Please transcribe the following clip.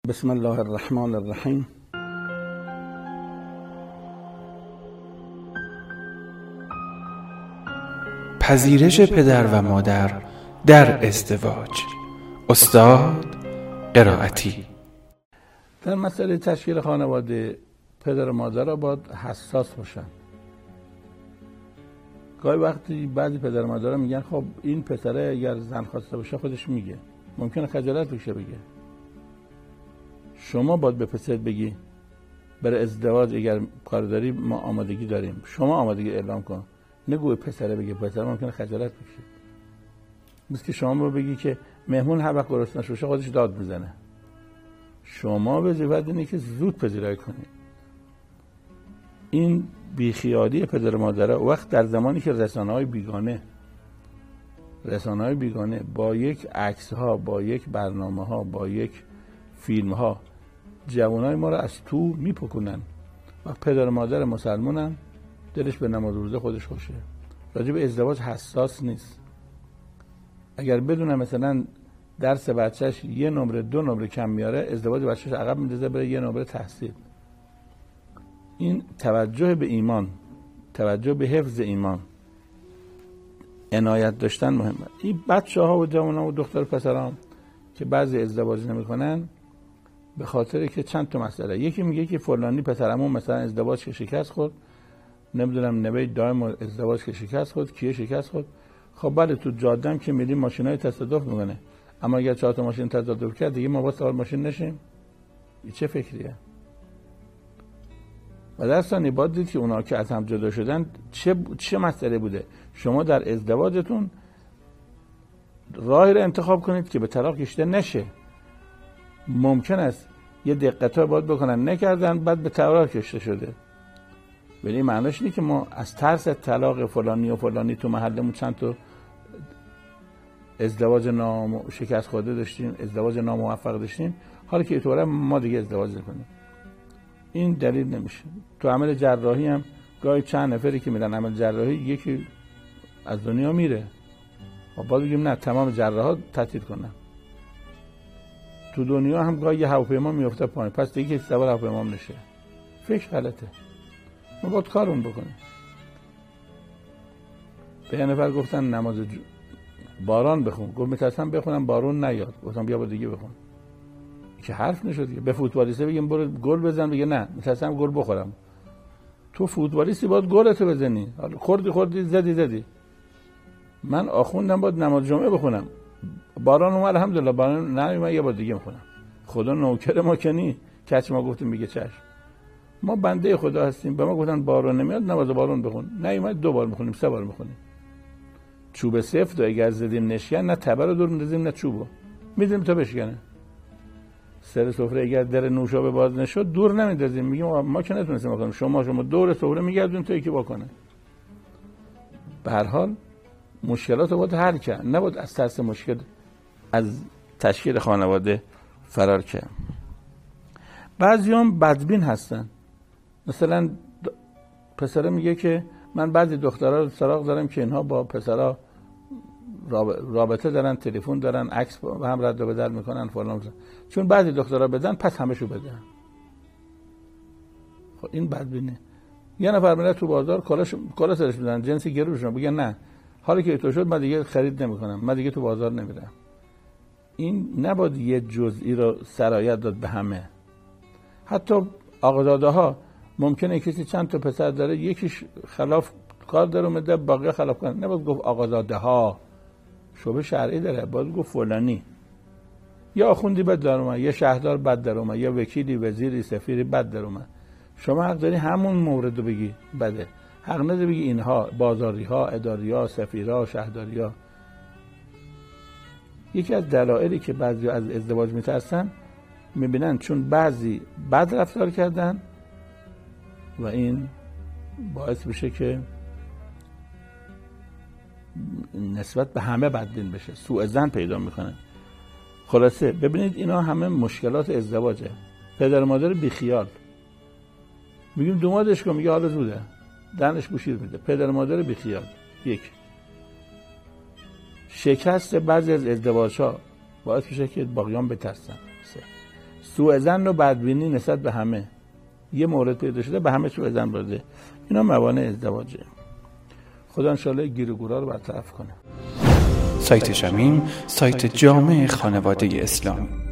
بسم الله الرحمن الرحیم. پذیرش پدر و مادر در ازدواج. استاد قرائتی. در مسئله تشکیل خانواده پدر و مادر را باید حساس باشن. گاهی وقتی بعضی پدر و مادر میگن خب این پسره اگر زن خواسته باشه خودش میگه، ممکنه خجالت بکشه بگه. شما باید به پسرت بگی برای ازدواج اگر کار داری ما آمادگی داریم، شما آمادگی اعلام کن، نگو پسره بگه، پسر ممکنه خجالت بکشه. مثل که شما بگی که مهمون هر وقت گرسنه باشه خودش داد میزنه. شما وظیفت اینه که زود پذیرایی کنید. این بیخیالی پدر و مادر وقت در زمانی که رسانه‌های بیگانه با یک عکس‌ها، با یک برنامه‌ها، با یک فیلم‌ها جوانای ما رو از تو میپکنن و پدر و مادر مسلمانن دلش به نماز روزه خودش خوشه، راجع به ازدواج حساس نیست. اگر بدونه مثلا درس بچهش 1 نمره 2 نمره کم میاره، ازدواج بچهش عقب میندازه بره 1 نمره تحصیل. این توجه به ایمان، توجه به حفظ ایمان، عنایت داشتن مهمه. این بچه‌ها و جوان‌ها و دختر پسران که بعضی ازدواج نمی‌کنن به خاطر که چند تا مسئله. یکی میگه که فلانی پسرمون مثلا ازدواج که شکست خورد، نمیدونم نوید دائم ازدواج که شکست خورد، کیه شکست خورد. خب بله تو جاده هم که میری ماشینای تصادف میکنه، اما اگر 4 تا ماشین تصادف کرد دیگه ما با سوار ماشین نشیم. این چه فکریه؟ و در ثانی باید دید که اونا که از هم جدا شدن چه مسئله بوده. شما در ازدواجتون راهی رو انتخاب کنید که به طلاق کشیده نشه. ممکن است یه دقت‌ها باید بکنن نکردن بعد به طلاق کشیده شده، ولی معنیش اینه که ما از ترس طلاق فلانی و فلانی تو محلمون چند تا ازدواج شکست خورده داشتیم، ازدواج ناموفق داشتیم، حالا که اینطوره ما دیگه ازدواج نکنیم. این دلیل نمیشه. تو عمل جراحی هم گاهی چند نفری که میرن عمل جراحی یکی از دنیا میره و بعد بگیم نه تمام جراحا تعطیل کنن. تو دنیا هم گاهی یه هواپیما میفته پایین، پس دیگه کسی سوار هواپیما نشه. فکر غلطه. ما باید کارون بکنیم. به یه نفر گفتن نماز باران بخون، گفت میترسم بخونم بارون نیاد. گفتم بیا با دیگه بخون. که حرف نشد دیگه. به فوتبالیسته بگیم برو گل بزن، بگه نه میترسم گل بخورم. تو فوتبالیستی باید گلتو بزنی. خوردی زدی. من آخوندم باید نماز جمعه بخونم. باران اومد الحمدلله، باران نیومد یه بار دیگه میخونم. خدا نوکر ما کنی، کچ ما گفتیم میگه چشم. ما بنده خدا هستیم. به ما گفتن باران نمیاد نماز باران بخون، نیومد 2 بار میخونیم 3 بار میخونیم. چوب سفت اگر زدیم نشکن، نه تبر رو دور میندازیم نه چوبو میدیم تا بشکنه. سر سفره اگر در نوشابه باز نشد دور نمیندازیم، میگیم ما که نتونستیم بکنیم، شما دور سفره میگردون تا یکی بکنه. به هر حال مشکلات رو باید حل کرد، نباید از ترس مشکل از تشکیل خانواده فرار کرد. بعضیام بدبین هستن. مثلا پسره میگه که من بعضی دخترها رو سراغ دارم که اینها با پسرها رابطه دارن، تلفن دارن، عکس با هم رد و بدل میکنن فلان، چون بعضی دخترها بدن پس همشو بدن. خب این بدبینه. یه نفر میره تو بازار کالا سرش میزنن، جنسی گروشون، بگن نه حالا که تو شد من دیگه خرید نمیکنم، من دیگه تو بازار نمیرم. این نباید یه جزئی رو سرایت داد به همه. حتی آقازاده ها ممکنه کسی چند تا پسر داره، یکیش خلاف کار داره اومده باقی خلاف کار، نباید گفت آقازاده ها، شعبه شرعی داره، باید گفت فلانی. یا آخوندی بد در اومد، یا شهردار بد در اومد، یا وکیلی، وزیری، سفیری بد در اومد. شما حق داری همون مورد رو بگی بده، حق نداری بگی اینها بازاری ها، اداری ها، سفیرها، شهرداری ها. یکی از دلایلی که بعضی از ازدواج میترسن میبینن چون بعضی بد رفتار کردن و این باعث بشه که نسبت به همه بدبین بشه، سوء ظن پیدا میکنه. خلاصه ببینید اینا همه مشکلات ازدواجه. پدر و مادر بیخیال، میگیم دومادش کن، میگه حالا زوده، دهنش بوشیر میده. پدر و مادر بیخیال. یک، شکست بعضی از ازدواج‌ها باعث میشه که باقیان بترسن. سوء ظن و بدبینی نسبت به همه، یه مورد پیدا شده به همه سوء ظن برده. اینا موانع ازدواجه. خدا انشالله گیر و گورا رو برطرف کنه. سایت شمیم، سایت جامع خانواده اسلامی.